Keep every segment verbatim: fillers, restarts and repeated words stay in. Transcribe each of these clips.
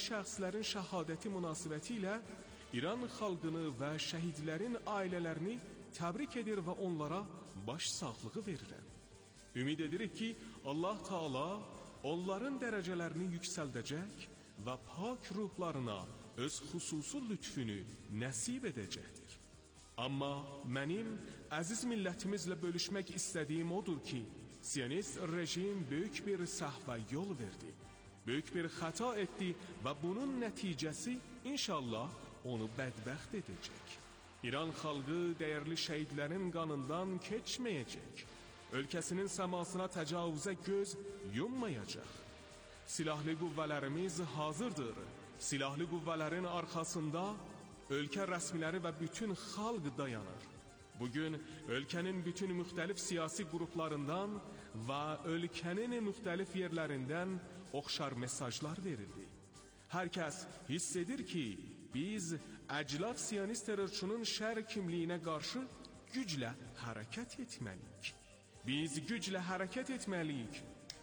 şəxslərin şəhadəti münasibəti ilə İran xalqını və şəhidlərin ailələrini təbrik edir və onlara baş sağlığı verirəm. Ümid edirik ki, Allah Taala onların dərəcələrini yüksəldəcək və pak ruhlarına öz xüsusi lütfünü nəsib edəcəkdir. Amma mənim əziz millətimizlə bölüşmək istədiyim odur ki, Siyonist rejim böyük bir səhvə yol verdi, böyük bir xəta etdi və bunun nəticəsi inşallah onu bədbəxt edəcək. İran xalqı dəyərli şəhidlərin qanından keçməyəcək, ölkəsinin səmasına təcavüzə göz yummayacaq. Silahlı qüvvələrimiz hazırdır. Silahlı qüvvələrin arxasında ölkə rəsmiləri və bütün xalq dayanır. Bugün ölkənin bütün müxtəlif siyasi qruplarından və ölkənin müxtəlif yerlərindən oxşar mesajlar verildi. Hər kəs hiss edir ki, biz əclaf siyonist terrorçunun şər kimliyinə qarşı güclə hərəkət etməliyik. Biz güclə hərəkət etməliyik.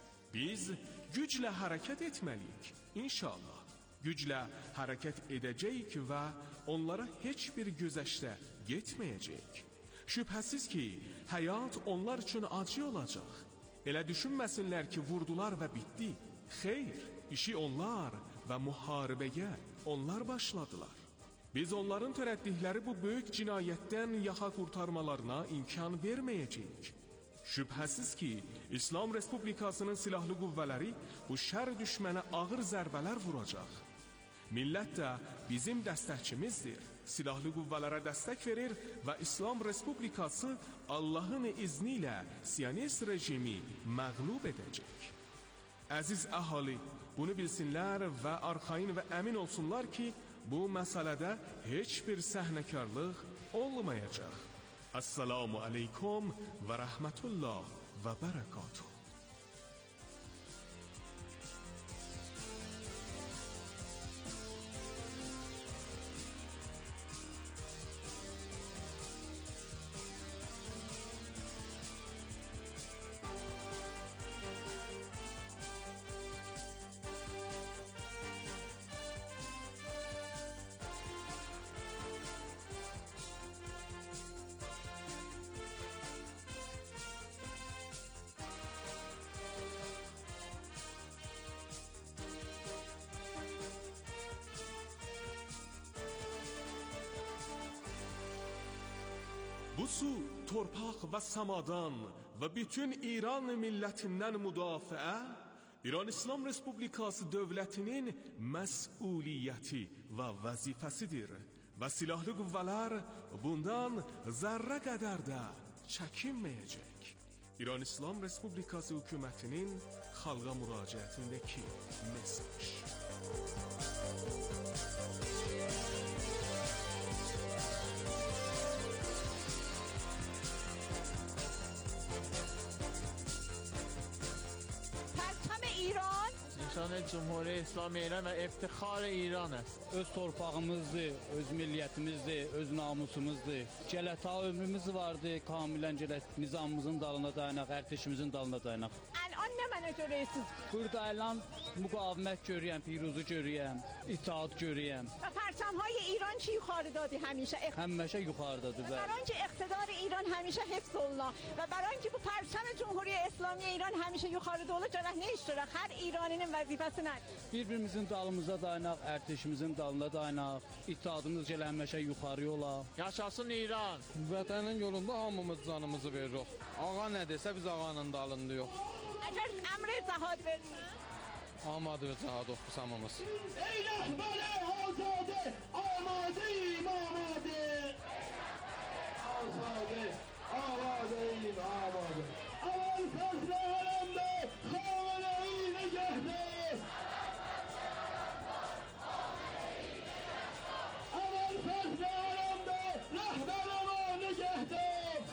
Biz güclə hərəkət etməliyik. İnşallah güclə hərəkət edəcəyik və onlara heç bir güzəştə getməyəcəyik. Şübhəsiz ki, həyat onlar üçün acı olacaq. Elə düşünməsinlər ki, vurdular və bitdi. Xeyr, işi onlar və müharibəyə onlar başladılar. Biz onların törətdikləri bu böyük cinayətdən yaxa qurtarmalarına imkan verməyəcəyik. Şübhəsiz ki, İslam Respublikasının silahlı qüvvələri bu şər düşmənə ağır zərbələr vuracaq. Millət də bizim dəstəkçimizdir. Silahlı qüvvələrə dəstək verir və İslam Respublikası Allahın izni ilə Siyonist rejimi məğlub edəcək. Əziz əhali, bunu bilsinlər və arxayın və əmin olsunlar ki, bu məsələdə heç bir səhnəkarlıq olmayacaq. Assalamu aleykum və rəhmətullah və bərəkatuh. Bu su, torpaq və samadan və bütün İran millətindən müdafiə İran İslam Respublikası dövlətinin məsuliyyəti və vəzifəsidir və silahlı qüvvələr bundan zərrə qədər də çəkinməyəcək. İran İslam Respublikası hökumətinin xalqa müraciətindəki mesaj. İran Nişan Cumhuriyet İslamı İran ve iftihar İran است. Öz torpağımızdır, öz milliyyətimizdir, öz namusumuzdur. Gələtə ömrümüz vardı, kamilən gələt nizamımızın dalına dayanaq, ərtişimizin dalına dayanaq. الان nə mənə görürsünüz? Burada elan müqavimət görüyəm, piruzu görüyəm, itaat görüyəm. و پرچم‌های ایران چی yuxarı دادی همیشه؟ Həmişə yuxarıdadır. برای اینکه اقتدار ایران همیشه حفظ الله و برای اینکه bu پرچم جمهوری اسلامی ایران همیشه yuxarı olacaq, nə iştirak? Hər İraninin vəzifəsi nədir? Bir-birimizin dalımıza dayanaq, ərtişimizin dalına dayanaq, itaatımız gələ həmişə yuxarı ola. Yaşasın İran. Vətənin yolunda hamımız canımızı veririk. Ağa nə desə biz ağanın dalındayıq. Əgər əmr cəhad verirsə? Amadı və cəhad oxus hamımız. Ey rəhbələ azadə, amadeyim, amadə. Azadə, amadeyim, amadə. Amal fəslə hələmdə, xamələ-i nəgəhdə. Amal fəslə hələmdə, rəhbələ-ma nəgəhdə.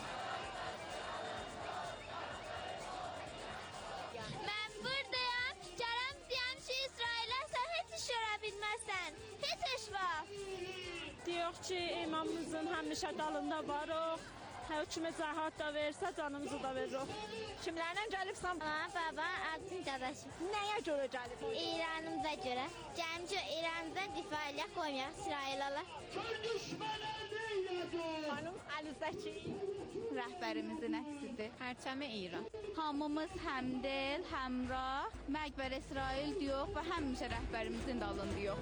Mən buradayam, gələm deyəm ki, İsrailə sən heç işlərə bilməsən, heç iş var. Deyək ki, imamımızın həmişə dalında varıq, hökmü cəhad da versə canımızı da veririk. Kimlərlə gəlibsən? Ana, baba, Adın dadaşım. Nəyə görə gəlib? İranımıza görə. Gəlmişik Vətən difaa eləyək, qoymayaq İsrailalar. Xanım Əlizəki rəhbərimizin əksidir. Pərçəmi İran. Hamımız həmdil, həmrah, Məqbər İsrail diyor və həmişə rəhbərimizin dalındayıq.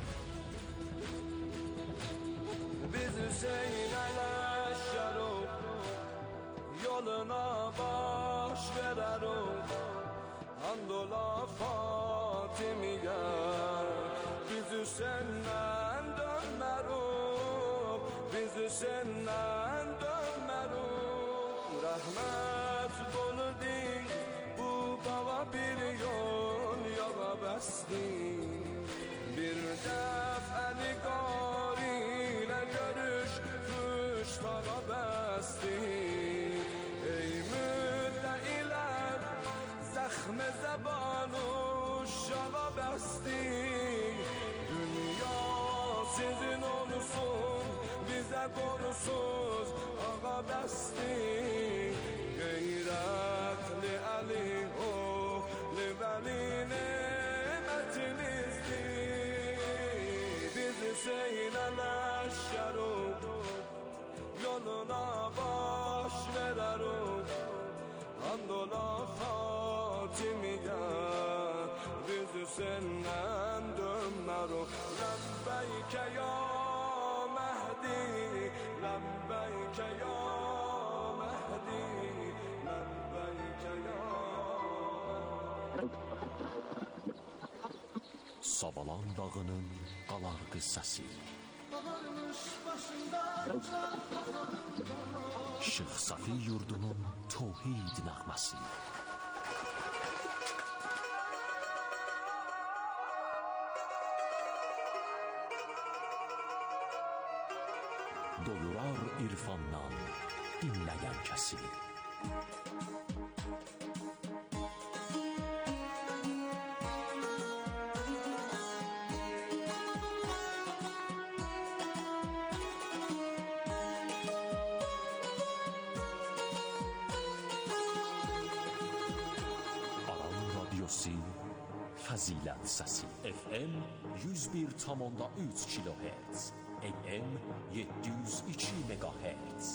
Biz Hüseyn'ələşşəruk, yoluna baş verəruk, Andola Fatimiyə, biz Hüseyn'dən dönməruk, biz Hüseyn'dən dönməruk, rəhmət dolu din, bu baba bir yol yola bəstin, bir dəfəli qari ilə görüşmüş tağa bəstin, ey müddəilər, zəxm zəban uşağa bəstin, dünya sizin olsun, bizə qorusuz ağa bəstin, qeyrətli Əli oğlu Vəli nemətinizdir, biz Hüseyn'ələşşəruk, yoluna baş verəruk, Andola Fatimiyə, biz Hüseyn'dən dönməruk, Ləbbəykə ya Məhdi, Ləbbəykə ya Məhdi, Ləbbəykə ya. Savalan dağının qalar qıssəsi, Şeyx Safi yurdunun tövhid nəğməsi, doyurar irfandan dinləyən kəsi. Fəzilət səsi F M yüz bir tam onda üç kilohertz, A M yeddi yüz iki megahertz.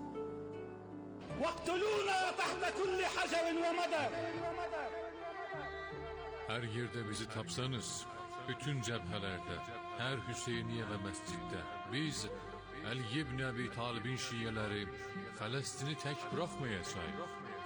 واقتلونا تحت كل حجر ومدر. Hər yerdə bizi tapsanız, bütün cəbhələrdə, hər Hüseyniyə və məsciddə biz Əli ibn Əbi Talibin şiyələri Fələstini tək buraxmayacaq.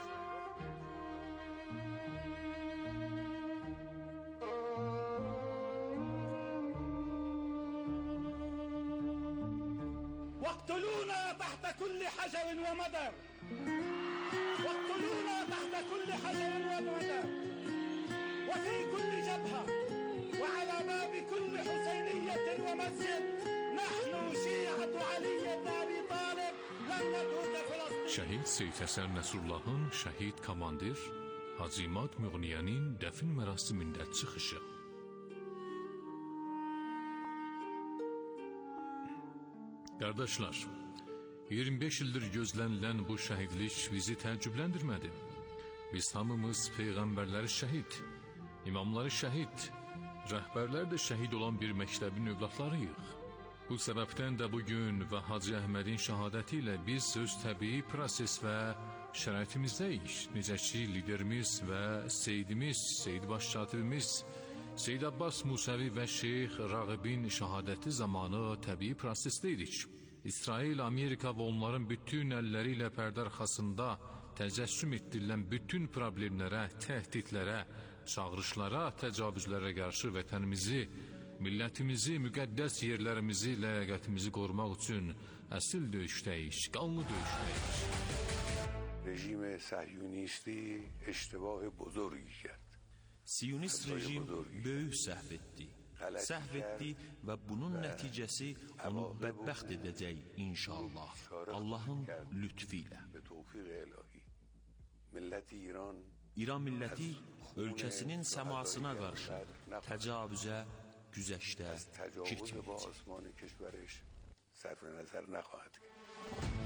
واقتلونا تحت كل حجر ومدر. واقتلونا تحت كل حجر ومدر. وفي كل جبهة وعلى باب كل حسينية ومسجد نحن شيعة علي بن أبي طالب لن نترك فلسطين. Şəhid Seyid Həsən Nəsrullahın şəhid komandir Hacı İmad Müğniyənin dəfn mərasimində çıxışı. Qardaşlar, iyirmi beş ildir gözlənilən bu şəhidlik bizi təəccübləndirmədi. Biz hamımız peyğəmbərləri şəhid, imamları şəhid, rəhbərlər də şəhid olan bir məktəbin övladlarıyıq. Bu səbəbdən də bugün və Hacı Əhmədin şəhadəti ilə biz öz təbii proses və şəraitimizdəyik. Necə ki, liderimiz və Seyyidimiz, Seyyid Baş Katibimiz, Seyyid Abbas Musəvi və Şeyx Rağibin şəhadəti zamanı təbii prosesdəydik. İsrail, Amerika və onların bütün əlləri ilə pərdə arxasında təcəssüm etdirilən bütün problemlərə, təhdidlərə, çağırışlara, təcavüzlərə qarşı vətənimizi, millətimizi, müqəddəs yerlərimizi, ləyaqətimizi qorumaq üçün əsil döyüşdəyik, qanlı döyüşdəyik. Rejim Səhyunisti iştibah buzurgi کرد. Siyonist rejim böyük səhv etdi. Səhv etdi və bunun nəticəsi onu bədbəxt edəcək inşallah. Allahın lütfi ilə. İran milləti ölkəsinin səmasına qarşı təcavüzə, güzəşdə getməyəcək.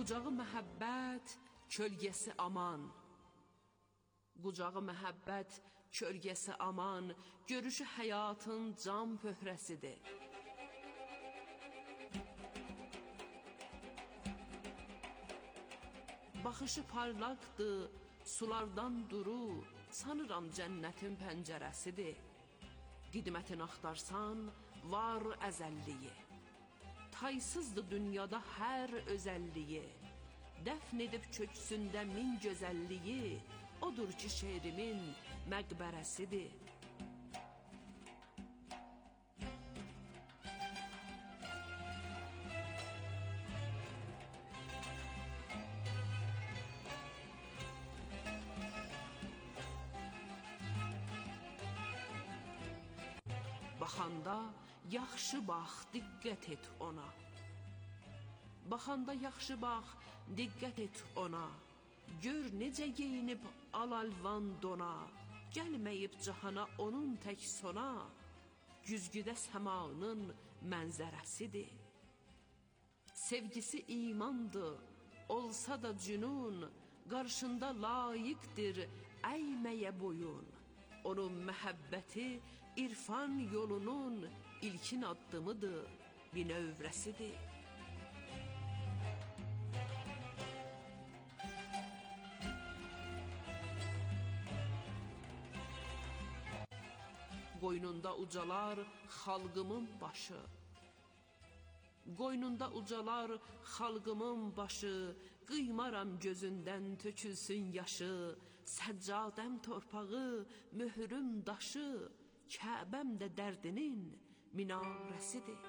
Qucağı məhəbbət, kölgəsi aman. Qucağı məhəbbət, kölgəsi aman, görüşü həyatın can pöhrəsidir. Baxışı parlaqdır, sulardan duru, sanıram cənnətin pəncərəsidir. Qidmətin axtarsan, var əzəlliyi. Taysızdır dünyada hər özəlliyi. Dəfn edib köksündə min gözəlliyi, odur ki şeirimin məqbərəsidir. Baxanda yaxşı bax, diqqət et ona. Baxanda yaxşı bax, diqqət et ona. Gör necə geyinib al-alvan dona. Gəlməyib cahana onun tək sona. Güzgüdə səmanın mənzərəsidir. Sevgisi imandır, olsa da cünun. Qarşında layiqdir əyməyə boyun. Onun məhəbbəti İrfan yolunun ilkin addımıdır, binövrəsidir. Qoynunda ucalar xalqımın başı. Qoynunda ucalar xalqımın başı. Qıymaram gözündən tökülsün yaşı. Səccadəm torpağı, möhrüm daşı. Kəbəm də dərdinin minarəsidir.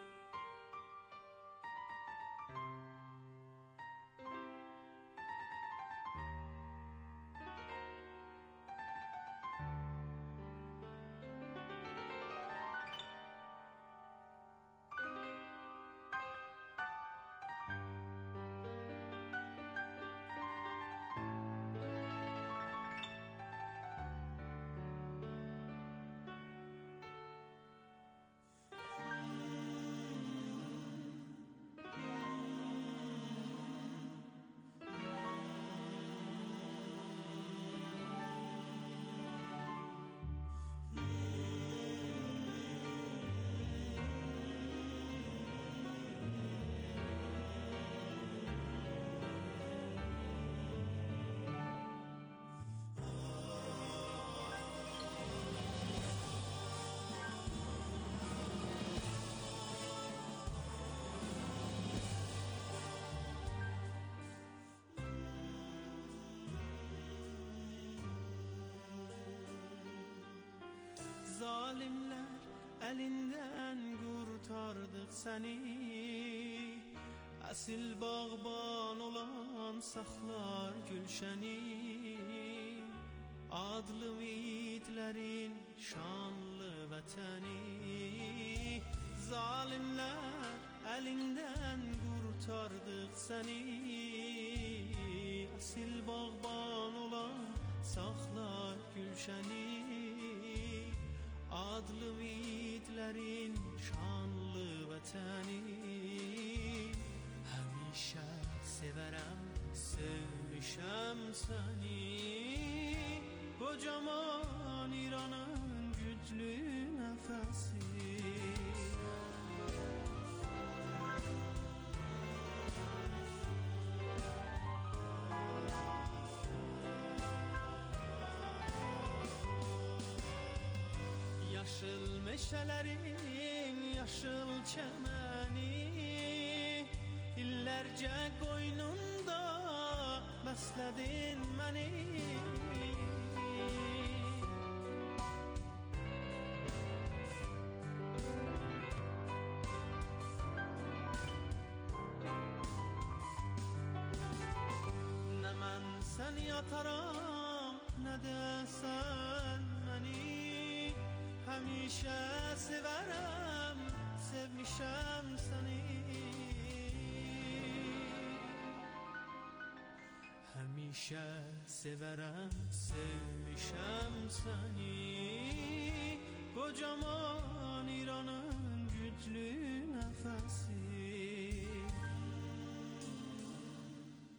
Zalimler elinden kurtardık seni. Asil bağban olan saklar gülşeni. Adlı yiğitlerin şanlı vatani. Zalimler elinden kurtardık seni. Asil bağban olan saklar gülşeni. Adlı yiğitlerin şanlı vatani. Həmişə severəm, sevmişəm səni. Kocaman İranın güclü nəfəsi. Yaşıl meşələrin yaşıl çəməni. İllərcə qoynunda bəslədin məni. Nə mən sən yataram, nə də sən məni. Həmişə sevərəm, sevmişəm səni. Həmişə sevərəm, sevmişəm səni. Kocaman İranın güclü nəfəsi.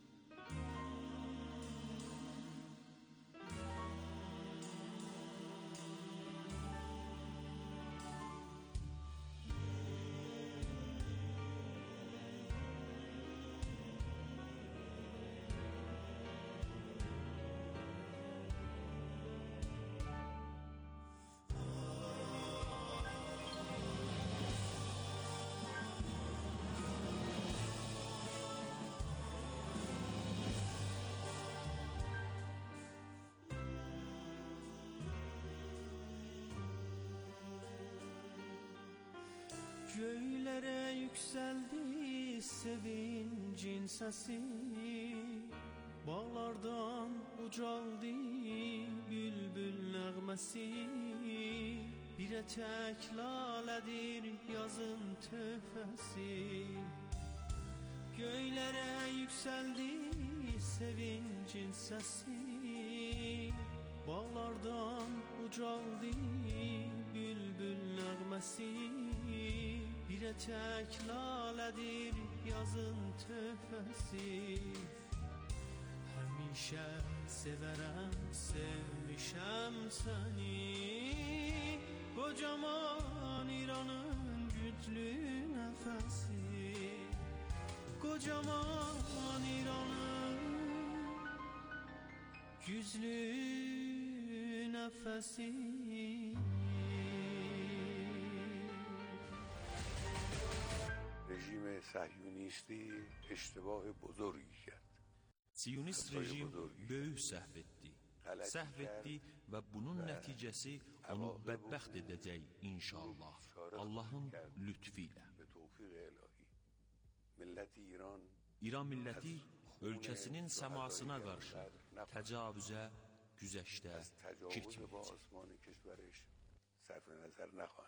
Göylere yükseldi sevincin sesi, bağlardan ucaldı bülbül nəğməsi. Bir etek laledir yazın töhfesi. Göylere yükseldi sevincin sesi, bağlardan ucaldı bülbül nəğməsi. Bir etek laledir yazın töhfesi. Həmişə severəm, sevmişəm səni, kocaman İranın güclü nəfəsi. Kocaman İranın güclü nəfəsi. رژیم صهیونیستی اشتباه بزرگی کرد. Siyonist rejim böyük səhv etdi. Səhv etdi və bunun nəticəsi onu bədbəxt edəcək inşallah. Allahın lütfi ilə. İran milləti ölkəsinin səmasına qarşı təcavüzə, güzəştə çirkinləyəcək.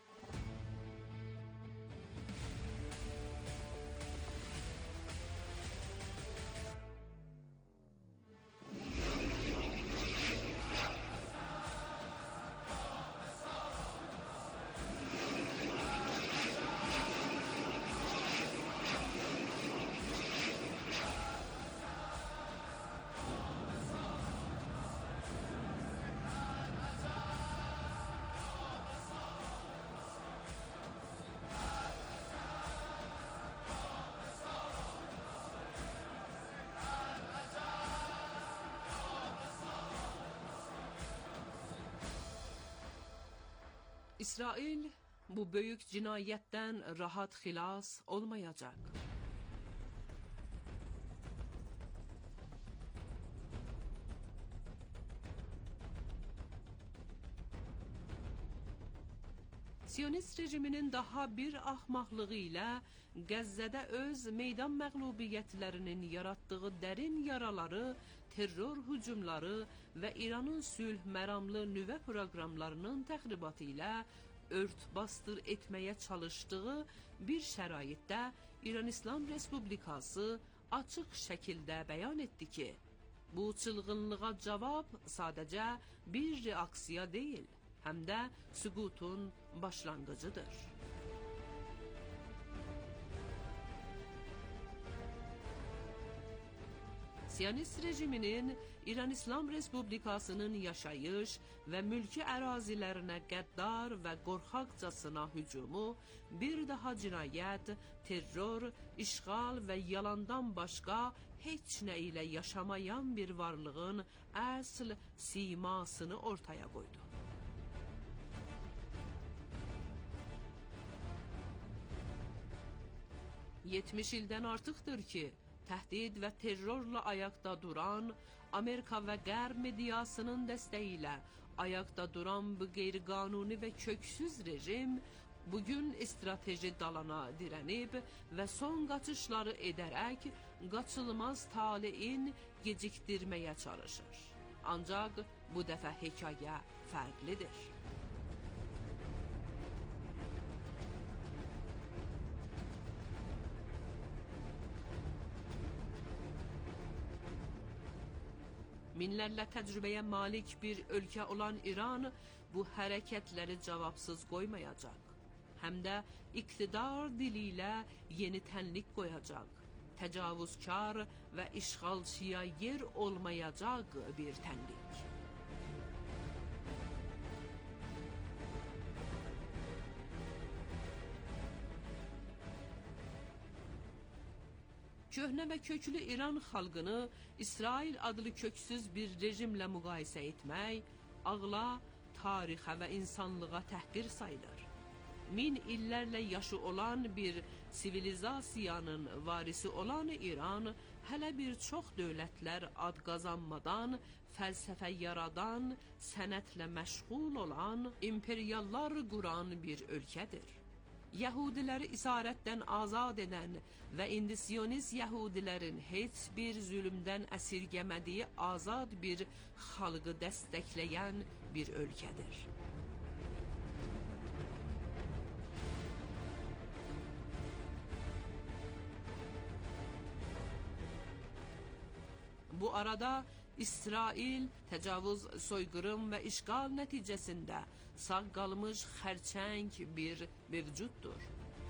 İsrail bu büyük cinayetten rahat xilas olmayacak. Siyonist rejiminin daha bir ahmaklığı ile Gazze'de öz meydan məğlubiyyətlərinin yarattığı dərin yaraları, terror hücumları ve İran'ın sülh məramlı nüvə proqramlarının təxribatı ilə örtbastır etmeye çalıştığı bir şəraitdə İran İslam Respublikası açıq şəkildə bəyan etdi ki, bu çılgınlığa cavab sadece bir reaksiya değil, hem de süqutun başlanğıcıdır. Siyonist rejiminin İran İslam Respublikasının yaşayış ve mülki ərazilərinə qəddar ve qorxaqcasına hücumu bir daha cinayet, terror, işgal ve yalandan başka heç nə ilə yaşamayan bir varlığın əsl simasını ortaya koydu. yetmiş ildən artıqdır ki, təhdid və terrorla ayakta duran, Amerika və Qərb mediasının dəstəyilə ayakta duran bu qeyri-qanuni və köksüz rejim bugün strateji dalana direnib və son qaçışları edərək qaçılmaz taleyin gecikdirməyə çalışır. Ancaq bu dəfə hekayə fərqlidir. Minlərlə təcrübəyə malik bir ölkə olan İran bu hərəkətləri cavabsız qoymayacaq. Həm də iqtidar dili ilə yeni tənlik qoyacaq. Təcavüzkar və işğalçıya yer olmayacaq bir tənlik. Köhnə və köklü İran xalqını İsrail adlı köksüz bir rejimlə müqayisə etmək, ağla, tarixə və insanlığa təhqir sayılır. Min illərlə yaşı olan bir sivilizasiyanın varisi olan İran, hələ bir çox dövlətlər ad qazanmadan, fəlsəfə yaradan, sənətlə məşğul olan, imperiallar quran bir ölkədir. Yahudiləri isarətdən azad edən və indi Siyonist Yahudilərin heç bir zülmdən əsirgəmədiyi azad bir xalqı dəstəkləyən bir ölkədir. Bu arada İsrail təcavüz, soyqırım və işğal nəticəsində sağ qalmış xərçəng bir mövcuddur.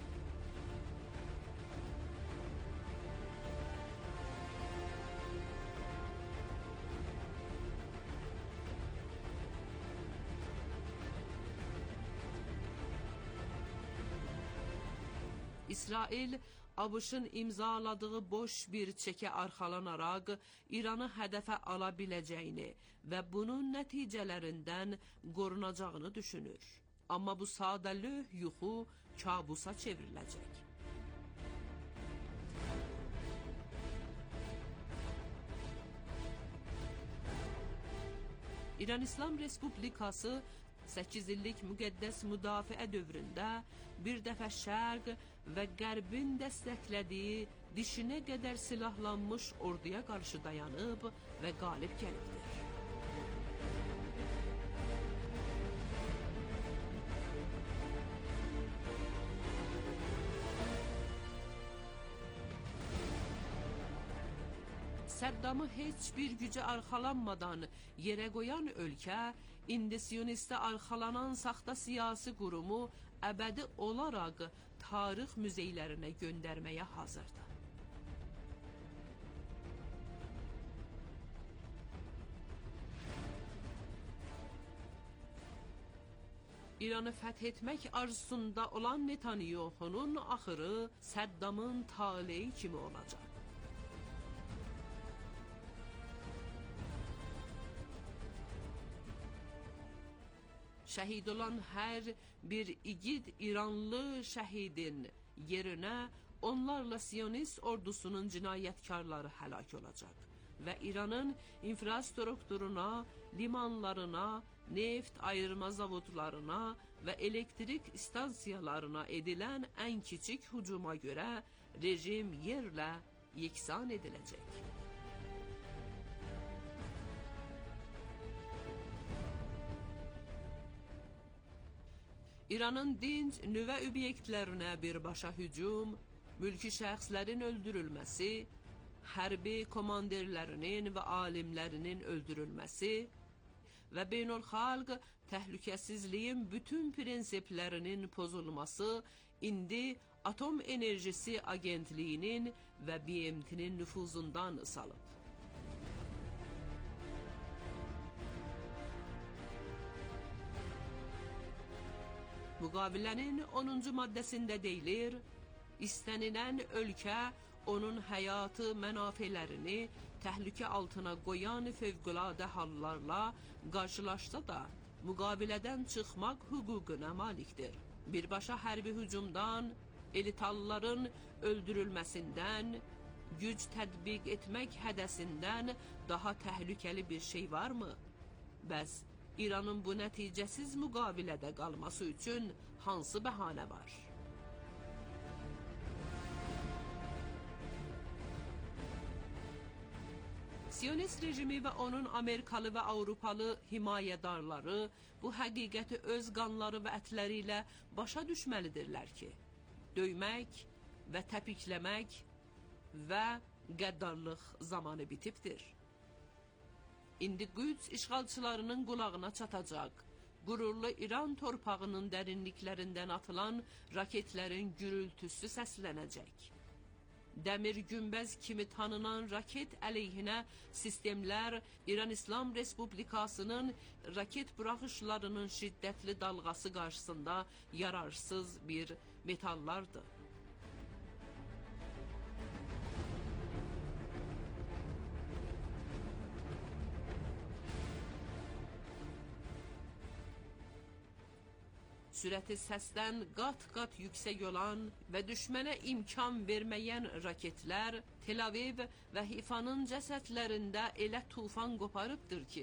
İsrail ABŞ-ın imzaladığı boş bir çekə arxalanaraq İranı hədəfə ala biləcəyini və bunun nəticələrindən qorunacağını düşünür. Amma bu sadəlöh yuxu kabusa çevriləcək. İran İslam Respublikası səkkiz illik müqəddəs müdafiə dövründə bir dəfə Şərq və Qərbin dəstəklədiyi dişinə qədər silahlanmış orduya qarşı dayanıb və qalib gəlibdir. Səddamı heç bir gücə arxalanmadan yerə qoyan ölkə, indi Siyonistə arxalanan saxta siyasi qurumu əbədi olaraq tarix müzeylərinə göndərməyə hazırdır. İranı fəth etmək arzusunda olan Netanyahu'nun axırı Səddamın taleyi kimi olacaq. Şəhid olan hər bir igid İranlı şəhidin yerinə onlarla Siyonist ordusunun cinayətkarları həlak olacaq və İranın infrastrukturuna, limanlarına, neft ayırma zavodlarına və elektrik stansiyalarına edilən ən kiçik hücuma görə rejim yerlə yeksan ediləcək. İranın dinc nüvə obyektlərinə birbaşa hücum, mülki şəxslərin öldürülməsi, hərbi komandirlərinin və alimlərinin öldürülməsi və beynəlxalq təhlükəsizliyin bütün prinsiplərinin pozulması indi Atom Enerjisi Agentliyinin və B M T'nin nüfuzundan salıb. Müqavilənin onuncu maddəsində deyilir, istənilən ölkə onun həyatı mənafelerini təhlükə altına qoyan fövqəladə hallarla qarşılaşsa da müqavilədən çıxmaq hüququna malikdir. Birbaşa hərbi hücumdan, elitalların öldürülməsindən, güc tətbiq etmək hədəsindən daha təhlükəli bir şey varmı? Bəs İranın bu nəticəsiz müqavilədə qalması üçün hansı bəhanə var? Siyonist rejimi və onun Amerikalı və Avropalı himayədarları bu həqiqəti öz qanları və ətləri ilə başa düşməlidirlər ki, döymək və təpikləmək və qəddarlıq zamanı bitibdir. İndi Qüds işğalçılarının qulağına çatacaq, qürurlu İran torpağının dərinliklərindən atılan raketlərin gürültüsü səslənəcək. Dəmir günbəz kimi tanınan raket əleyhinə sistemlər İran İslam Respublikasının raket buraxışlarının şiddətli dalğası qarşısında yararsız bir metallardır. Sürəti səsdən qat-qat yüksək olan və düşmənə imkan verməyən raketlər Tel Aviv və Hifanın cəsədlərində elə tufan qoparıbdır ki,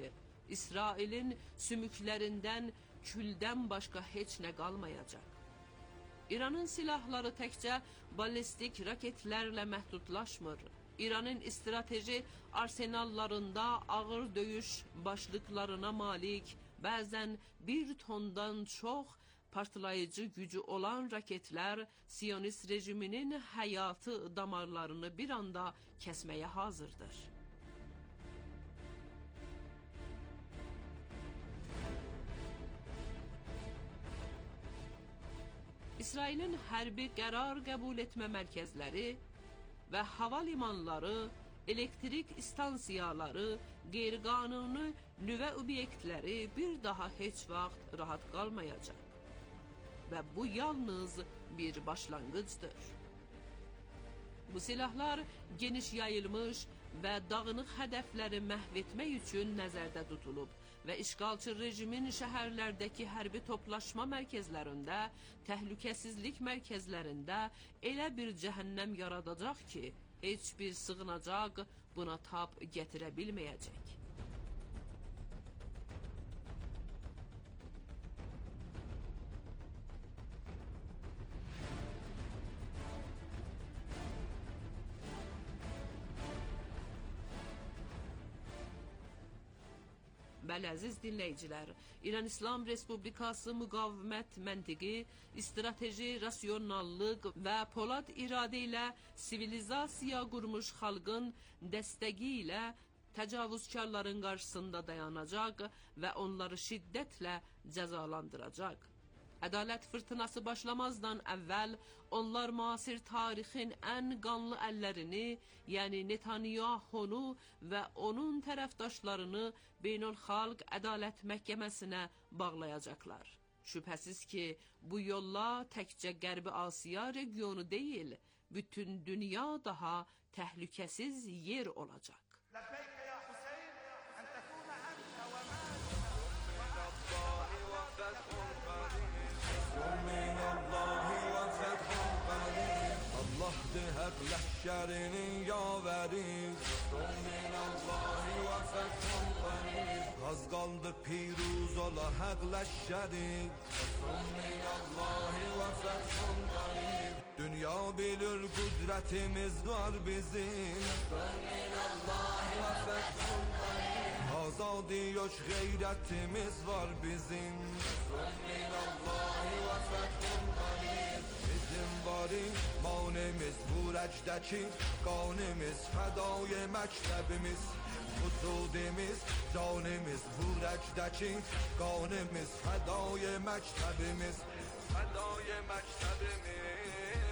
İsrailin sümüklərindən küldən başqa heç nə qalmayacaq. İranın silahları təkcə ballistik raketlərlə məhdudlaşmır. İranın strateji arsenallarında ağır döyüş başlıqlarına malik, bəzən bir tondan çox partlayıcı gücü olan raketlər Siyonist rejiminin həyatı damarlarını bir anda kəsməyə hazırdır. İsrailin hərbi qərar qəbul etmə mərkəzləri və hava limanları, elektrik istansiyaları, qeyri-qanuni nüvə obyektləri bir daha heç vaxt rahat qalmayacaq. Və bu yalnız bir başlanğıcdır. Bu silahlar geniş yayılmış və dağınıq hədəfləri məhv etmək üçün nəzərdə tutulub və işğalçı rejimin şəhərlərdəki hərbi toplaşma mərkəzlərində, təhlükəsizlik mərkəzlərində elə bir cəhənnəm yaradacaq ki, heç bir sığınacaq buna tab gətirə bilməyəcək. Bəli, əziz dinləyicilər, İran İslam Respublikası müqavimət məntiqi, strateji rasionallıq və polad iradə ilə sivilizasiya qurmuş xalqın dəstəyi ilə təcavüzkarların qarşısında dayanacaq və onları şiddətlə cəzalandıracaq. Ədalət fırtınası başlamazdan əvvəl onlar müasir tarixin ən qanlı əllərini, yəni Netanyahunu və onun tərəfdaşlarını Beynəlxalq Ədalət Məhkəməsinə bağlayacaqlar. Şübhəsiz ki, bu yolla təkcə Qərbi Asiya regionu deyil, bütün dünya daha təhlükəsiz yer olacaq. Hak ləhşərinin yavəri Min Allahi və fəthun qarib Az qaldı piruz ola haq ləhşəri Min Allahi və fəthun qarib Dünya bilir qüdrətimiz var bizim Min Allahi və fəthun qarib Azadi yoş qeyrətimiz var bizim Min Allahi və fəthun qarib Bari manemiz burəcdəki qanimiz fədai məktəbimiz Vücudimiz, canimiz burəcdəki qanimiz fədai məktəbimiz Fədai məktəbimiz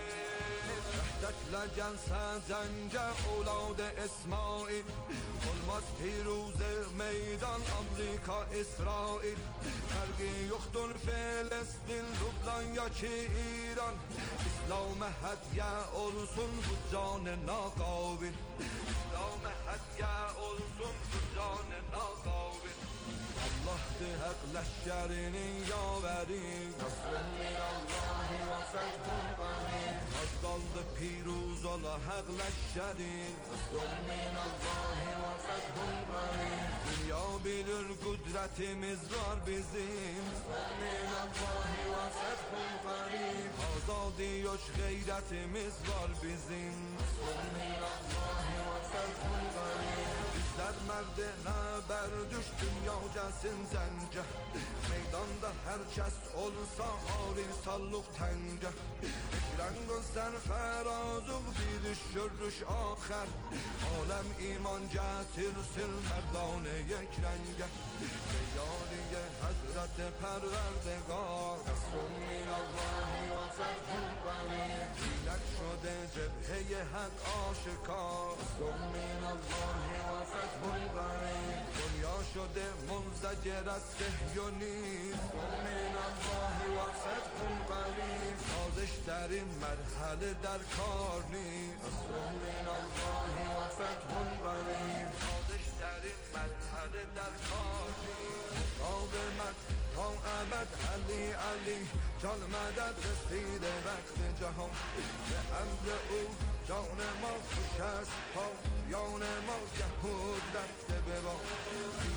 Vəhdətlə gəlsə cəngə olad İsmail Olmaz piruzə meydan Amerika, İsrail Fərqi yoxdur Filistin, Lübnan ya ki İran İslam'a hədiyyə olsun bu canı naqabil İslam'a hədiyyə olsun bu canı naqabil Allah'dır haq ləhşərinin yavəri Nasrın min Allahi və fəthun qarib Az qaldı piruz ola haq ləhşəri Nasrın min Allahi və fəthun qarib Dünya bilir qüdrətimiz var bizim Nasrın min Allahi və fəthun qarib Azadi yoş qeyrətimiz var bizim Nasrın min Allahi və fəthun qarib Bizlər mərdinə bər düş dünya gəlsin zəncə Meydanda hər kəs olsa ari salluq təngə Ekrən gözlər fərazuq bir iş görüş axər Aləm iman gətirsin mərdanə یک rəngə Beyyaniyə həzrət pərverdegar Nəsrun min Allahi və fəthun qarib Dinək şudə cebhəyə həq aşikar Nəsrun min Allahi və fəthun qarib Dünya şudə منزجر از صهیونیسم من الله و فتح قریب سازش در این مرحله در کار نیست من الله و فتح قریب سازش در این مرحله در کار نیست مقاومت تا ابد علی علی جان مدد رسیده وقت جهان به امر او جان ما خوش است پایان ما یهود رفته به ما اینک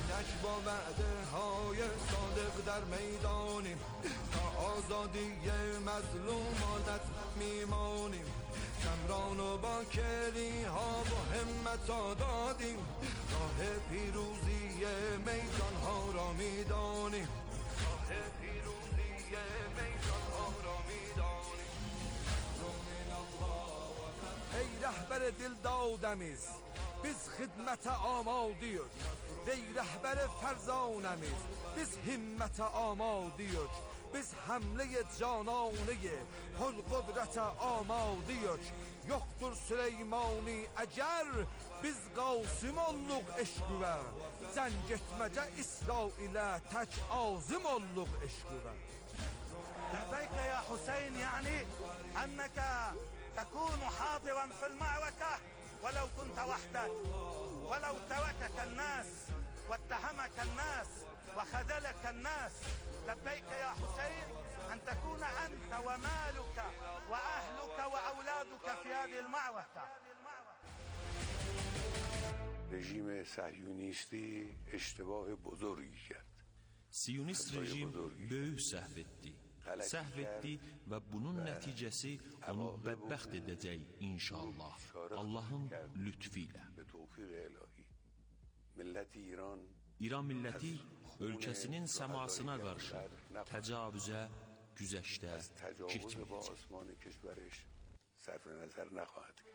با وعده های صادق در میدانیم تا آزادی مظلومانت میمانیم شمران و با کلی ها و همت آدادیم راه پیروزی میدان ها را میدانیم راه پیروزی میدان ها را میدانیم ای رهبر دل دادمیز biz xidmətə amadıyıq ey rəhbəri fərzanəmiz biz himmətə amadıyıq biz həmləyə cananıyıq pul qudrətə amadıyıq yoxdur Süleymani əgər biz qasim olluq eşqüvə cəng etməcə İsrailə tək azim olluq eşqüvə لبيك يا حسين يعني أنك تكون حاضرا في المعركة ولو كنت وحدك ولو تركك الناس واتهمك الناس وخذلك الناس لبيك يا حسين أن تكون أنت ومالك وأهلك وأولادك في هذه المعركة رژیم صهیونیستی اشتباه بزرگی کرد. Siyonist rejim böyük səhv etdi. Səhv etdi və bunun nəticəsi onu bədbəxt edəcək inşallah. Allahın lütfi ilə. İran milləti ölkəsinin səmasına qarşı təcavüzə, güzəşdə getməyəcək.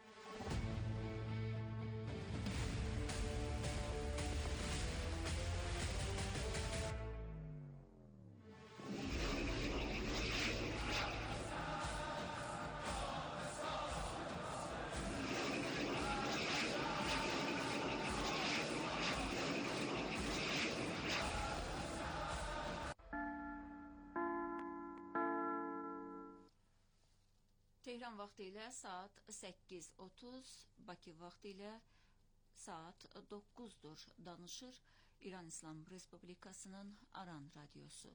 Tehran vaxtı ilə saat səkkiz otuz, Bakı vaxtı ilə saat doqquzdur. Danışır İran İslam Respublikasının Aran Radyosu.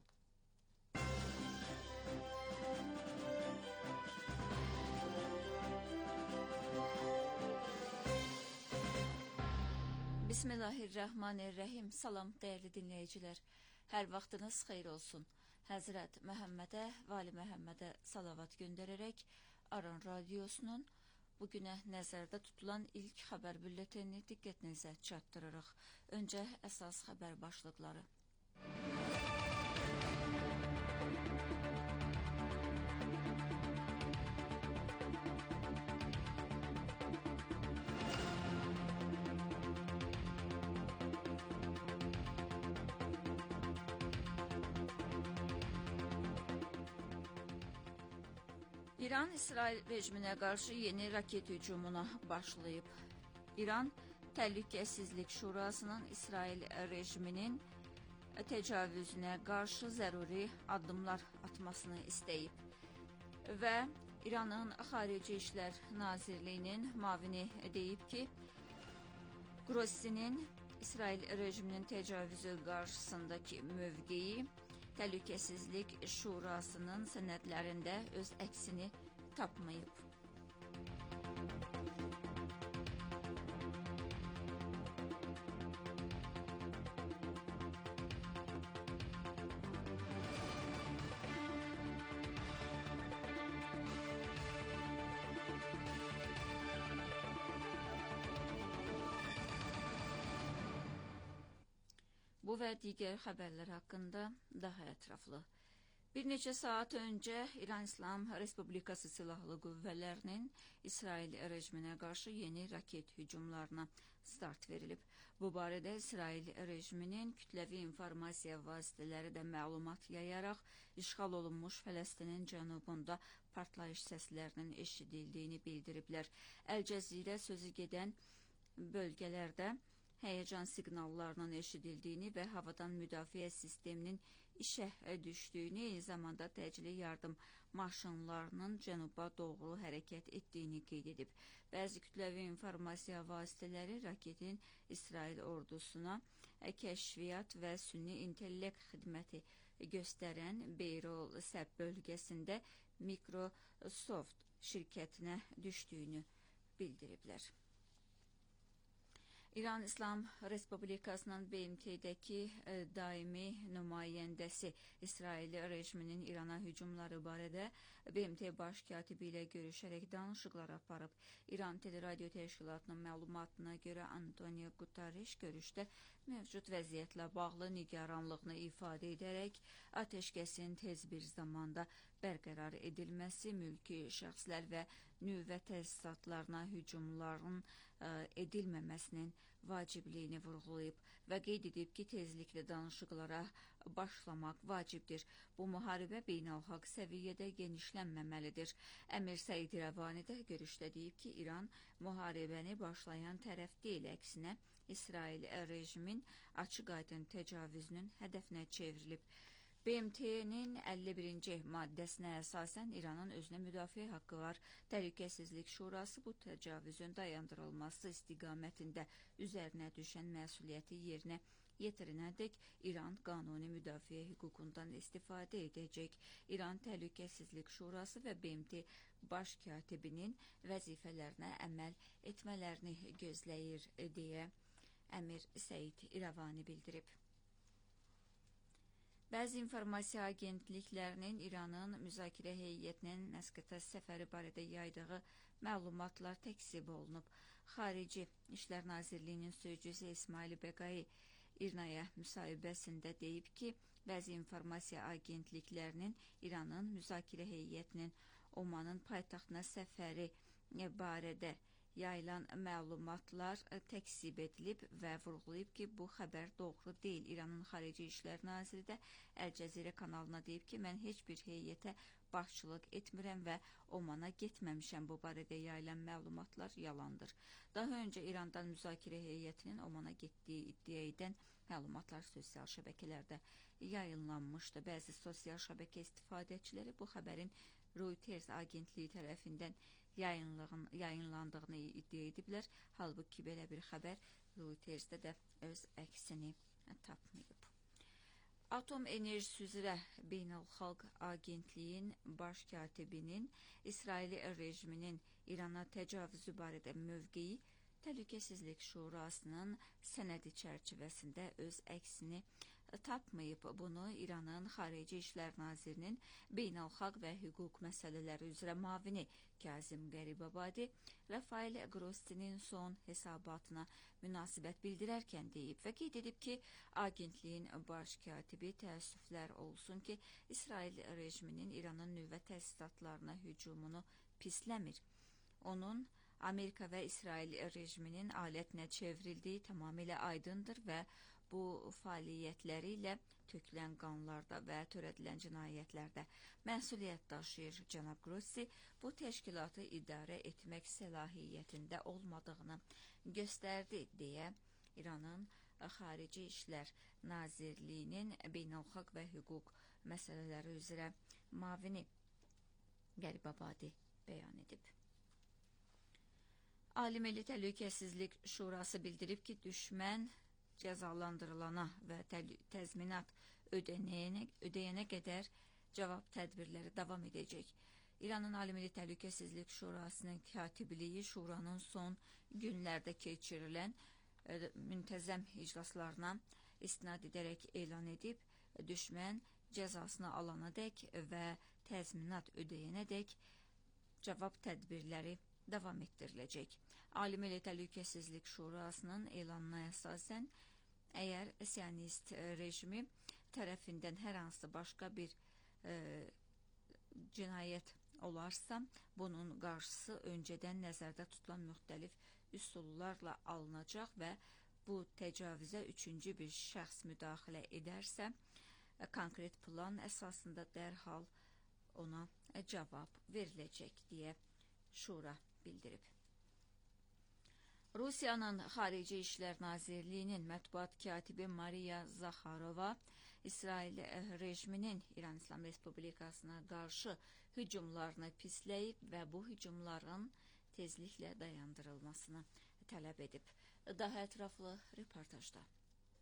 Bismillahirrahmanirrahim. Salam dəyərli dinləyicilər. Hər vaxtınız xeyir olsun. Həzrət Məhəmmədə və Ali Məhəmmədə salavat göndərərək Aran Radyosu'nun bugünə nəzərdə tutulan ilk xəbər bülletenini diqqətinizə çatdırırıq. Öncə əsas xəbər başlıqları. İran İsrail rejiminə qarşı yeni raket hücumuna başlayıb. İran Təhlükəsizlik Şurasının İsrail rejiminin təcavüzünə qarşı zəruri addımlar atmasını istəyib. Və İranın Xarici İşlər Nazirliyinin müavini deyib ki, Grossinin İsrail rejiminin təcavüzü qarşısındakı mövqeyi Təhlükəsizlik Şurasının sənədlərində öz əksini tapmayıb. Bu və digər xəbərlər haqqında daha ətraflı. Bir neçə saat öncə İran İslam Respublikası Silahlı Qüvvələrinin İsrail rejiminə qarşı yeni raket hücumlarına start verilib. Bu barədə İsrail rejiminin kütləvi informasiya vasitələri də məlumat yayaraq işğal olunmuş Fələstinin cənubunda partlayış səslərinin eşidildiyini bildiriblər. Əl-Cəzirə sözü gedən bölgələrdə həyəcan siqnallarının eşidildiyini və havadan müdafiə sisteminin işə düşdüyünü, eyni zamanda təcili yardım maşınlarının cənuba doğru hərəkət etdiyini qeyd edib. Bəzi kütləvi informasiya vasitələri raketin İsrail ordusuna kəşfiyyat və sünni intellekt xidməti göstərən Beyrol Səb bölgəsində Microsoft şirkətinə düşdüyünü bildiriblər. İran İslam Respublikasının B M T'dəki e, daimi nümayəndəsi İsrail rejiminin İrana hücumları barədə B M T baş katibi ilə görüşərək danışıqlar aparıb. İran Teleradio Təşkilatının məlumatına görə Antonio Guterres görüşdə mövcud vəziyyətlə bağlı nigaranlığını ifadə edərək atəşkəsin tez bir zamanda bərqərar edilməsi, mülki şəxslər və nüvə təsisatlarına hücumların ə, edilməməsinin vacibliyini vurğulayıb və qeyd edib ki, tezliklə danışıqlara başlamaq vacibdir. Bu müharibə beynəlxalq səviyyədə genişlənməməlidir. Əmir Səid İrəvani də görüşdə deyib ki, İran müharibəni başlayan tərəf deyil, əksinə İsrail rejimin açıq-aydın təcavüzünün hədəfinə çevrilib. B M T'nin əlli birinci maddəsinə əsasən İranın özünə müdafiə haqqı var. Təhlükəsizlik Şurası bu təcavüzün dayandırılması istiqamətində üzərinə düşən məsuliyyəti yerinə yetirinədək İran qanuni müdafiə hüququndan istifadə edəcək. İran Təhlükəsizlik Şurası və B M T baş katibinin vəzifələrinə əməl etmələrini gözləyir, deyə Əmir Səid İrəvani bildirib. Bəzi informasiya agentliklərinin İranın müzakirə heyətinin Məskətə səfəri barədə yaydığı məlumatlar təkzib olunub. Xarici İşlər Nazirliyinin sözcüsü İsmail Bəqai İrnaya müsahibəsində deyib ki, bəzi informasiya agentliklərinin İranın müzakirə heyətinin Omanın paytaxtına səfəri barədə yayılan məlumatlar təkzib edilib və vurğulayıb ki, bu xəbər doğru deyil. İranın Xarici İşlər Naziri də Əl Cəzirə kanalına deyib ki, mən heç bir heyətə başçılıq etmirəm və Omana getməmişəm. Bu barədə yayılan məlumatlar yalandır. Daha öncə İrandan müzakirə heyətinin Omana getdiyi iddia edən məlumatlar sosial şəbəkələrdə yayınlanmışdı. Bəzi sosial şəbəkə istifadəçiləri bu xəbərin Reuters agentliyi tərəfindən yayınlandığını iddia ediblər. Halbuki belə bir xəbər Reutersdə də öz əksini tapmayıb. Atom Enerjisi üzrə Beynəlxalq Agentliyin baş katibinin İsrail rejiminin İrana təcavüzü barədə mövqeyi Təhlükəsizlik Şurasının sənədi çərçivəsində öz əksini tapmayıb. Bunu İranın Xarici İşlər Nazirinin beynəlxalq və hüquq məsələləri üzrə mavini Kazim Qəribabadi Rafael Grossinin son hesabatına münasibət bildirərkən deyib və qeyd edib ki, agentliyin baş katibi təəssüflər olsun ki, İsrail rejiminin İranın nüvə təsisatlarına hücumunu pisləmir. Onun Amerika və İsrail rejiminin alətinə çevrildiyi tamamilə aydındır və bu fəaliyyətləri ilə tökülən qanlarda və törədilən cinayətlərdə məsuliyyət daşıyır. Cənab Grossi bu təşkilatı idarə etmək səlahiyyətində olmadığını göstərdi, deyə İranın Xarici İşlər Nazirliyinin beynəlxalq və hüquq məsələləri üzrə mavini Qəribabadi bəyan edib. Ali Milli Təhlükəsizlik Şurası bildirib ki, düşmən cəzalandırılana və təzminat ödənəyənə, ödəyənə qədər cavab tədbirləri davam edəcək. İranın Ali Milli Təhlükəsizlik Şurasının katibliyi Şuranın son günlərdə keçirilən e, müntəzəm iclaslarına istinad edərək elan edib, düşmən cəzasını alanadək və təzminat ödəyənədək cavab tədbirləri davam etdiriləcək. Ali Milli Təhlükəsizlik Şurasının elanına əsasən, əgər Siyonist rejimi tərəfindən hər hansı başqa bir e, cinayət olarsa, bunun qarşısı öncədən nəzərdə tutulan müxtəlif üsullarla alınacaq və bu təcavüzə üçüncü bir şəxs müdaxilə edərsə, konkret plan əsasında dərhal ona cavab veriləcək, deyə Şura bildirib. Rusiyanın Xarici İşlər Nazirliyinin mətbuat katibi Mariya Zaxarova İsrail rejiminin İran İslam Respublikasına qarşı hücumlarını pisləyib və bu hücumların tezliklə dayandırılmasını tələb edib. Daha ətraflı reportajda.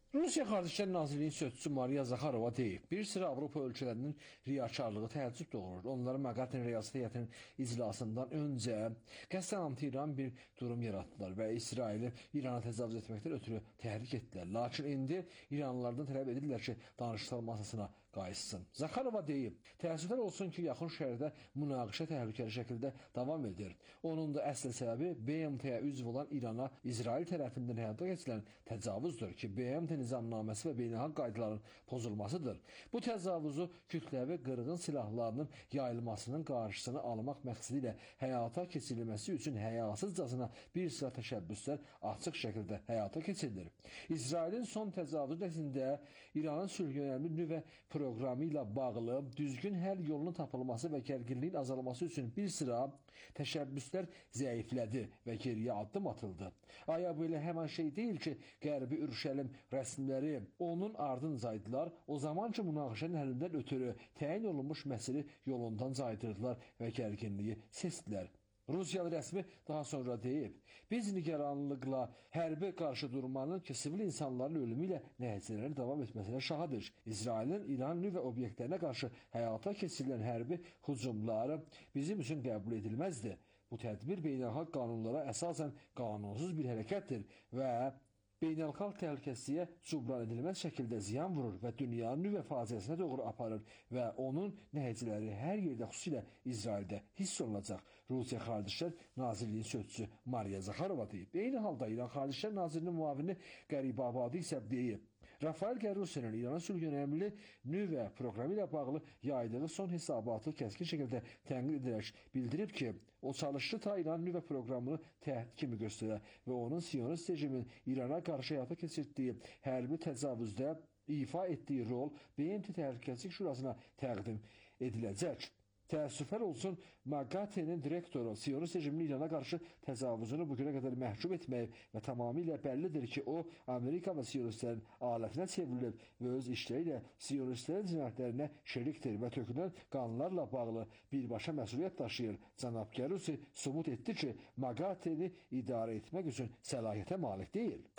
Rusiya Xarici Nazirliyinin sözçüsü Mariya Zakharova deyib, bir sıra Avropa ölkələrinin riyakarlığı təəccüb doğurur. Onları Maqaten Riyasət Heyətinin iclasından öncə qəsdən anti-İran bir durum yaratdılar və İsraili İrana təcavüz etməkdən ötürü təhrik etdilər. Lakin indi İranlılardan tələb edirlər ki, danışıqlar masasına qayıtsın. Zakharova deyib, təəssüflər olsun ki, yaxın şəhərdə münaqişə təhlükəli şəkildə davam edir. Onun da əsl səbəbi B M T-yə üzv olan İrana İsrail tərəfindən həyata keçirilən təcavüzdür ki, B M T nizamnaməsi və beynəlxalq qaydaların pozulmasıdır. Bu təcavüzü kütləvi qırğın silahlarının yayılmasının qarşısını almaq məqsədi ilə həyata keçirilməsi üçün həyasızcasına bir sıra təşəbbüslər açıq şəkildə həyata keçirilir. İsrailin son təcavüzü nəticəsində İranın sülhgönəmli nüvə proqramı ilə bağlı düzgün həll yolunun tapılması və gərginliyin azalması üçün bir sıra təşəbbüslər zəiflədi və geriyə addım atıldı. Aya belə həman şey deyil ki, Qərbi Ürüşəlim rəsmiləri onun ardınca o zamanki münaqişənin həllindən ötürü təyin olunmuş məsələ yolundan caydırdılar və gərginliyi sestdilər. Rusiyalı rəsmi daha sonra deyib, biz nigaranlıqla hərbi qarşı durmanın ki, sivil insanların ölümü ilə nəticələri davam etməsinə şahıdır. İsrailin İran nüvə obyektlərinə qarşı həyata keçirilən hərbi hücumları bizim üçün qəbul edilməzdir. Bu tədbir beynəlxalq qanunlara əsasən qanunsuz bir hərəkətdir və beynəlxalq təhlükəsizliyə cubran edilməz şəkildə ziyan vurur və dünyanın nüvə faciəsinə doğru aparır və onun nəticələri hər yerdə, xüsusilə İsraildə hiss olunacaq. Rusiya Xarici İşlər Nazirliyinin sözçüsü Mariya Zakharova deyib. Eyni halda İran Xarici İşlər Nazirinin müavini Qəribabadi isə deyib, Rafael Qərusiyanın İrana sülhgönəmli nüvə proqramı ilə bağlı yaydığı son hesabatı kəskin şəkildə tənqid edərək bildirib ki, o çalışdı ta İran nüvə proqramını təhdid kimi göstərə və onun Siyonist rejimin İrana qarşı həyata keçirdiyi hərbi təcavüzdə ifa etdiyi rol B M T Təhlükəsizlik Şurasına təqdim ediləcək. Təəssüflər olsun, Maqatenin direktoru Siyonist rejimin İrana qarşı təcavüzünü bugünə qədər məhkum etməyib və tamamilə bəllidir ki, o, Amerika və Siyonistlərin alətinə çevrilib və öz işləri ilə Siyonistlərin cinayətlərinə şərikdir və tökülən qanunlarla bağlı birbaşa məsuliyyət daşıyır. Cənab Qərusi sübut etdi ki, Maqateni idarə etmək üçün səlahiyyətə malik deyil.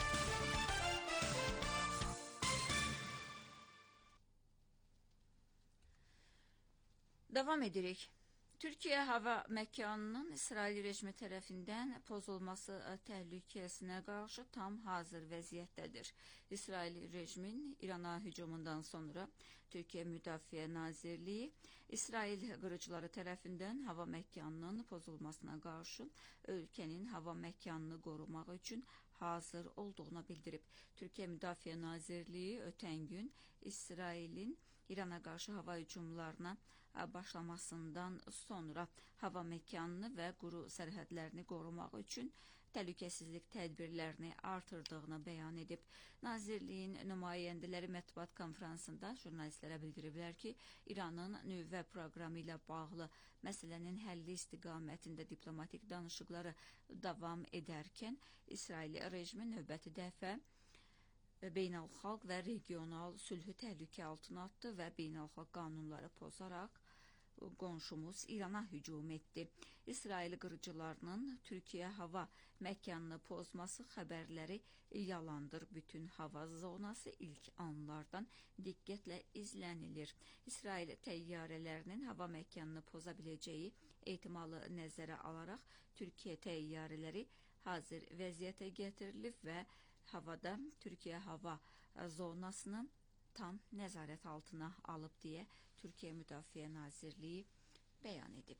Davam edirik. Türkiyə hava məkanının İsrail rejimi tərəfindən pozulması təhlükəsinə qarşı tam hazır vəziyyətdədir. İsrail rejimin İrana hücumundan sonra Türkiyə Müdafiə Nazirliyi İsrail qırıcıları tərəfindən hava məkanının pozulmasına qarşı ölkənin hava məkanını qorumaq üçün hazır olduğunu bildirib. Türkiyə Müdafiə Nazirliyi ötən gün İsrailin İrana qarşı hava hücumlarına başlamasından sonra hava məkanını və quru sərhədlərini qorumaq üçün təhlükəsizlik tədbirlərini artırdığını bəyan edib. Nazirliyin nümayəndələri mətbuat konferansında jurnalistlərə bildiriblər ki, İranın nüvə proqramı ilə bağlı məsələnin həlli istiqamətində diplomatik danışıqları davam edərkən İsrail rejimi növbəti dəfə beynəlxalq və regional sülhü təhlükə altına atdı və beynəlxalq qanunları pozaraq qonşumuz İrana hücum etdi. İsrail qırıcılarının Türkiyə hava məkanını pozması xəbərləri yalandır. Bütün hava zonası ilk anlardan diqqətlə izlənilir. İsrail təyyarələrinin hava məkanını poza biləcəyi ehtimalı nəzərə alaraq Türkiyə təyyarələri hazır vəziyyətə gətirilib və havada Türkiyə hava zonasını tam nəzarət altına alıb deyə Türkiyə Müdafiə Nazirliyi bəyan edib.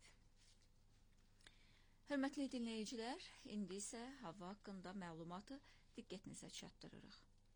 Hörmətli dinləyicilər, indi isə hava haqqında məlumatı diqqətinizə çatdırırıq.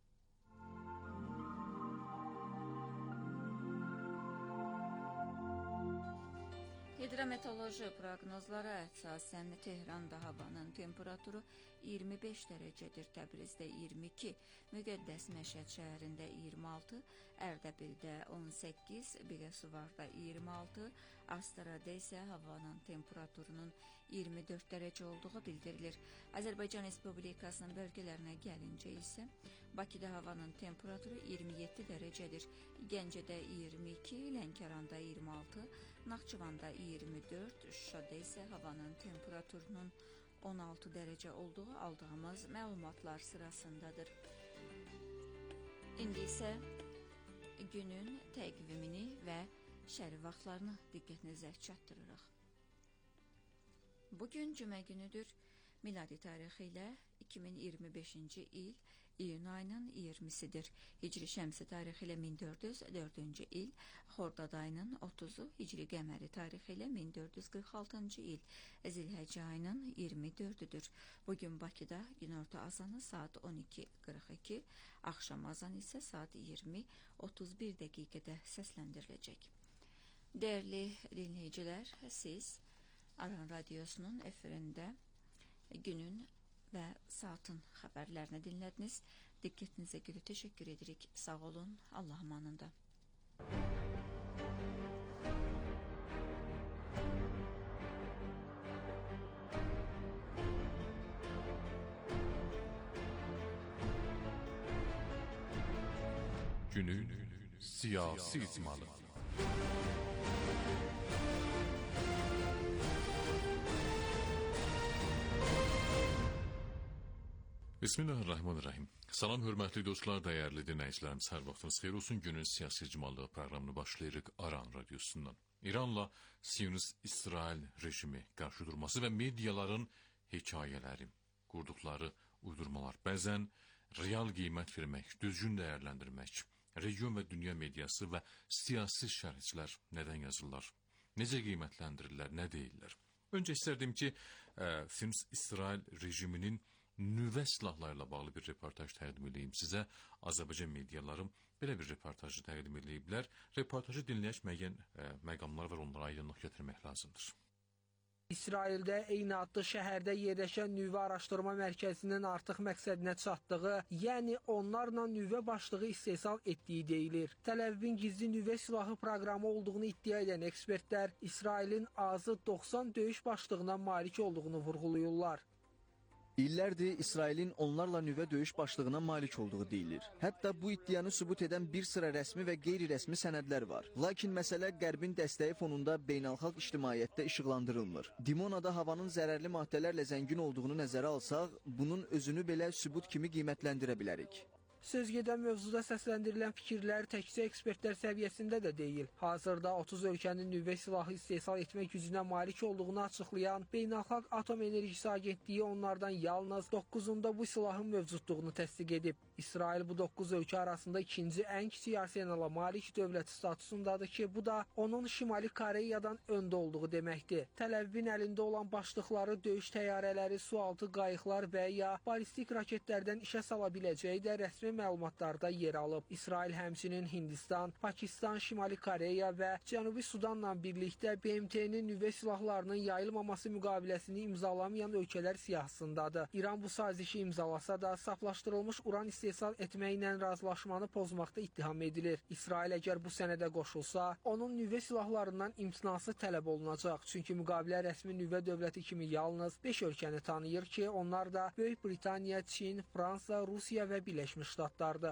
Hidrometeoroloji proqnozlara əsasən Tehranda havanın temperaturu iyirmi beş dərəcədir, Təbrizdə iyirmi iki, Müqəddəs Məşəd şəhərində iyirmi altı, Ərdəbildə on səkkiz, Biləsuvarda iyirmi altı, Astarada isə havanın temperaturunun iyirmi dörd dərəcə olduğu bildirilir. Azərbaycan Respublikasının bölgələrinə gəlincə isə Bakıda havanın temperaturu iyirmi yeddi dərəcədir, Gəncədə iyirmi iki, Lənkəranda iyirmi altı, Naxçıvanda iyirmi dörd, Şuşada isə havanın temperaturunun on altı dərəcə olduğu aldığımız məlumatlar sırasındadır. İndi isə günün təqvimini və şəri vaxtlarını diqqətinizə çatdırırıq. Bugün cümə günüdür. Miladi tarixi ilə iki min iyirmi beşinci il iyun ayının iyirmisidir. Hicri şəmsi tarixi ilə min dörd yüz dördüncü il, Xordad ayının otuzu, Hicri qəməri tarixi ilə min dörd yüz qırx altıncı il, Zilhəcə ayının iyirmi dördüdür. Bugün Bakıda günorta azanı saat on iki qırx iki, axşam azanı isə saat iyirmi otuz bir dəqiqədə səsləndiriləcək. Dəyərli dinləyicilər, siz Aran Radiosunun efirində günün və saatın xəbərlərini dinlədiniz. Diqqətinizə görə təşəkkür edirik. Sağ olun, Allah amanında. Günün siyasi icmalı. Bismillahirrahmanirrahim. Salam, hörmətli dostlar, dəyərli dinləyicilərimiz, hər vaxtınız xeyir olsun. Günün siyasi icmalı proqramını başlayırıq Aran Radiosundan. İranla Siyonist-İsrail rejimi qarşı durması və mediaların hekayələri, qurduqları uydurmalar, bəzən real qiymət vermək, düzgün dəyərləndirmək, region və dünya mediası və siyasi şərhçilər nədən yazırlar, necə qiymətləndirirlər, nə deyirlər. Öncə istərdim ki, Siyonist-İsrail rejiminin nüvə silahlarıyla bağlı bir reportaj təqdim edeyim sizə. Azərbaycan medialarım belə bir reportajı təqdim ediblər. Reportajı dinləyək, müəyyən məqamlar var, onlara aydınlıq gətirmək lazımdır. İsraildə eyni adlı şəhərdə yerləşən nüvə araşdırma mərkəzinin artıq məqsədinə çatdığı, yəni onlarla nüvə başlığı istehsal etdiyi deyilir. Təl-Əvivin gizli nüvə silahı proqramı olduğunu iddia edən ekspertlər İsrailin azı doxsan döyüş başlığına malik olduğunu vurğulayırlar. İllərdir İsrailin onlarla nüvə döyüş başlığına malik olduğu deyilir. Hətta bu iddianı sübut edən bir sıra rəsmi və qeyri-rəsmi sənədlər var. Lakin məsələ Qərbin dəstəyi fonunda beynəlxalq ictimaiyyətdə işıqlandırılmır. Dimonada havanın zərərli maddələrlə zəngin olduğunu nəzərə alsaq, bunun özünü belə sübut kimi qiymətləndirə bilərik. Sözgedən mövzuda səsləndirilən fikirlər təkcə ekspertlər səviyyəsində də deyil. Hazırda otuz ölkənin nüvə silahı istehsal etmək gücünə malik olduğunu açıqlayan Beynəlxalq Atom Enerjisi Agentliyi onlardan yalnız doqquzunda bu silahın mövcudluğunu təsdiq edib. İsrail bu doqquz ölkə arasında ikinci ən kiçik arsenala malik dövlət statusundadır ki, bu da onun Şimali Koreyadan öndə olduğu deməkdir. Təl-Əvivin əlində olan başlıqları döyüş təyyarələri, sualtı qayıqlar və ya ballistik raketlərdən işə sala biləcəyi də rəsmi məlumatlarda yer alıb. İsrail həmçinin Hindistan, Pakistan, Şimali Koreya və Cənubi Sudanla birlikdə B M T-nin nüvə silahlarının yayılmaması müqaviləsini imzalamayan ölkələr siyahısındadır. İran bu sazişi imzalasa da saflaşdırılmış uran istehsal etməklə razılaşmanı pozmaqda ittiham edilir. İsrail əgər bu sənədə qoşulsa, onun nüvə silahlarından imtinası tələb olunacaq. Çünki müqavilə rəsmi nüvə dövləti kimi yalnız beş ölkəni tanıyır ki, onlar da Böyük Britaniya, Çin, Fransa, Rusiya və Birləşmiş Ştatlar.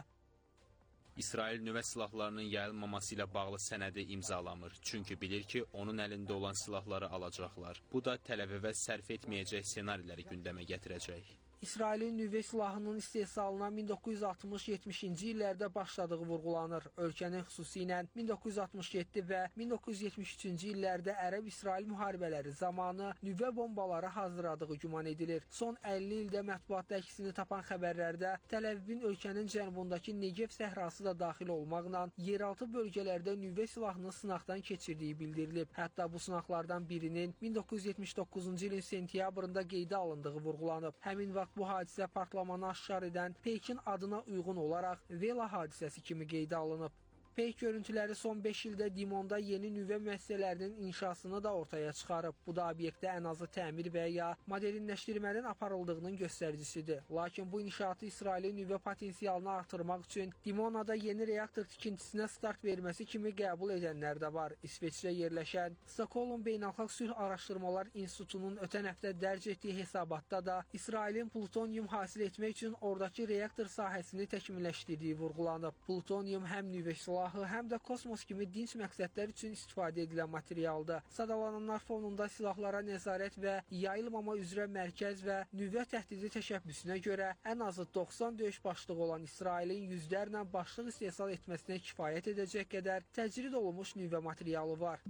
İsrail nüvə silahlarının yayılmaması ilə bağlı sənədi imzalamır. Çünki bilir ki, onun əlində olan silahları alacaqlar. Bu da Təl-Əvivə sərf etməyəcək senariləri gündəmə gətirəcək. İsrailin nüvə silahının istehsalına min doqquz yüz altmış yetmişinci illərdə başladığı vurğulanır. Ölkənin xüsusilə min doqquz yüz altmış yeddi və min doqquz yüz yetmiş üçüncü illərdə Ərəb-İsrail müharibələri zamanı nüvə bombaları hazırladığı güman edilir. Son əlli ildə mətbuatda əksini tapan xəbərlərdə Təl-Əvivin ölkənin cənubundakı Negev səhrası da daxil olmaqla yeraltı bölgələrdə nüvə silahını sınaqdan keçirdiyi bildirilib. Hətta bu sınaqlardan birinin min doqquz yüz yetmiş doqquzuncu ilin sentyabrında qeydə alındığı vurğulanıb. Həmin vaxt bu hadisə partlamanı aşkar edən Peykin adına uyğun olaraq Vela hadisəsi kimi qeydə alınıb. Peyk görüntüləri son beş ildə Dimonda yeni nüvə müəssisələrinin inşasını da ortaya çıxarıb. Bu da obyektdə ən azı təmir və ya modernləşdirmənin aparıldığının göstəricisidir. Lakin bu inşaatı İsrailin nüvə potensialını artırmaq üçün Dimonada yeni reaktor tikintisinə start verməsi kimi qəbul edənlər də var. İsveçrə yerləşən Stockholm Beynəlxalq Sülh Araşdırmalar İnstitutunun ötən həftə dərc etdiyi hesabatda da İsrailin plutonium hasil etmək üçün oradakı reaktor sahəsini təkmilləşdirdiyi vurğulanıb. Plutonium həm nüvə silahı silahı, həm də kosmos kimi dinc məqsədlər üçün istifadə edilən materialdır. Sadalananlar fonunda silahlara nəzarət və yayılmama üzrə mərkəz və nüvə təhdidi təşəbbüsünə görə ən azı doxsan döyüş başlığı olan İsrailin yüzlərlə başlıq istehsal etməsinə kifayət edəcək qədər təcrid olunmuş nüvə materialı var.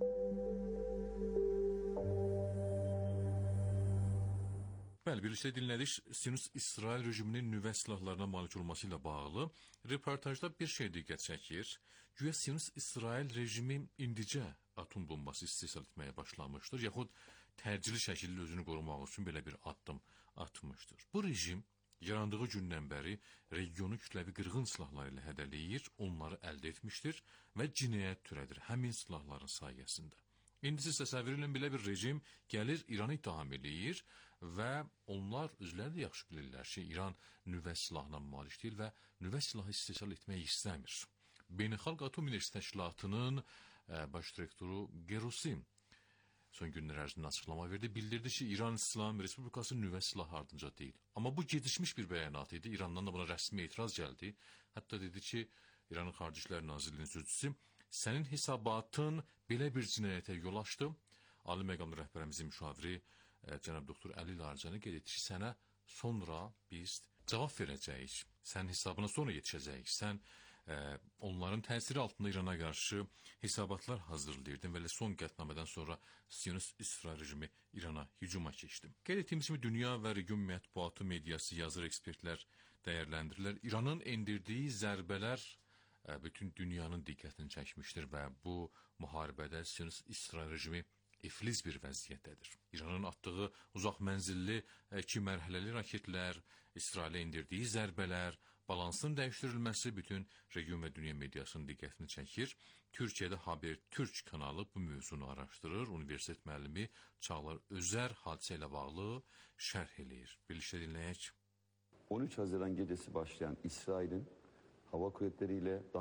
Bəli, birlikdə dinlədik. Sionist-İsrail rejiminin nüvə silahlarına malik olması ilə bağlı reportajda bir şey diqqət çəkir. Güya Sionist-İsrail rejimi indicə atom bombası istehsal etməyə başlamışdır, yaxud təcili şəkildə özünü qorumaq üçün belə bir addım atmışdır. Bu rejim yarandığı gündən bəri regionu kütləvi qırğın silahları ilə hədələyir, onları əldə etmişdir və cinayət törədir həmin silahların sayəsində. İndi siz təsəvvür edin, belə bir rejim gəlir, İranı ittiham eləyir və onlar özləri də yaxşı bilirlər ki, İran nüvə silahına malik deyil və nüvə silahı istehsal etmək istəmir. Beynəlxalq Atom Enerjisi Təşkilatının ə, baş direktoru Gerosim son günlər ərzində açıqlama verdi, bildirdi ki, İran İslam Respublikası nüvə silahı ardınca deyil. Amma bu gedişmiş bir bəyanat idi, İrandan da buna rəsmi etiraz gəldi. Hətta dedi ki, İranın Xarici İşlər Nazirliyinin sözçüsü, sənin hesabatın belə bir cinayətə yol açdı. Ali məqamlı rəhbərimizin müşaviri e, cənab doktor Əli Larzani qeyd etdi ki, sənə sonra biz cavab verəcəyik. Sənin hesabına sonra yetişəcəyik. Sən e, onların təsiri altında İrana qarşı hesabatlar hazırlayırdın və son qətnamədən sonra Sionist-İsrail rejimi İrana hücuma keçdi. Qeyd etdiyimiz kimi dünya və region mətbuatı, mediası, yazır ekspertlər dəyərləndirirlər. İranın endirdiyi zərbələr bütün dünyanın diqqətini çəkmişdir və bu müharibədə Sionist-İsrail rejimi iflic bir vəziyyətdədir. İranın atdığı uzaq mənzilli iki mərhələli raketlər, İsrailə endirdiyi zərbələr, balansın dəyişdirilməsi bütün region və dünya mediasının diqqətini çəkir. Türkiyədə Haber Türk kanalı bu mövzunu araşdırır. Universitet müəllimi Çağlar Özər hadisə ilə bağlı şərh eləyir. Birlikdə dinləyək. on üç Haziran gecesi başlayan İsrail'in hava kuvvetleriyle